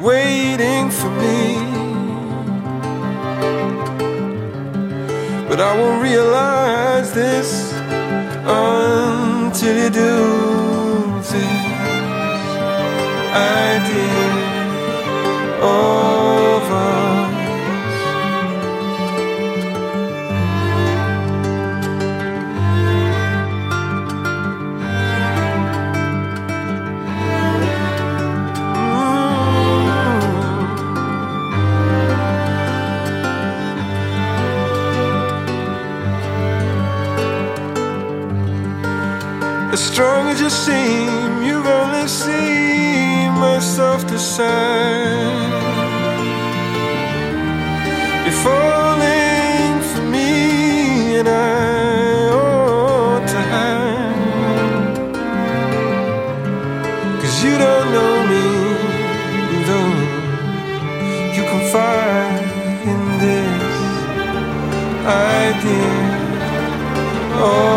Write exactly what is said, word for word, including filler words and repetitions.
waiting for me. But I won't realize this until you do this idea of us. As strong as you seem, you've only seen my softer side. You're falling for me, and I ought to hide. 'Cause you don't know me, though you confide in this idea. Oh,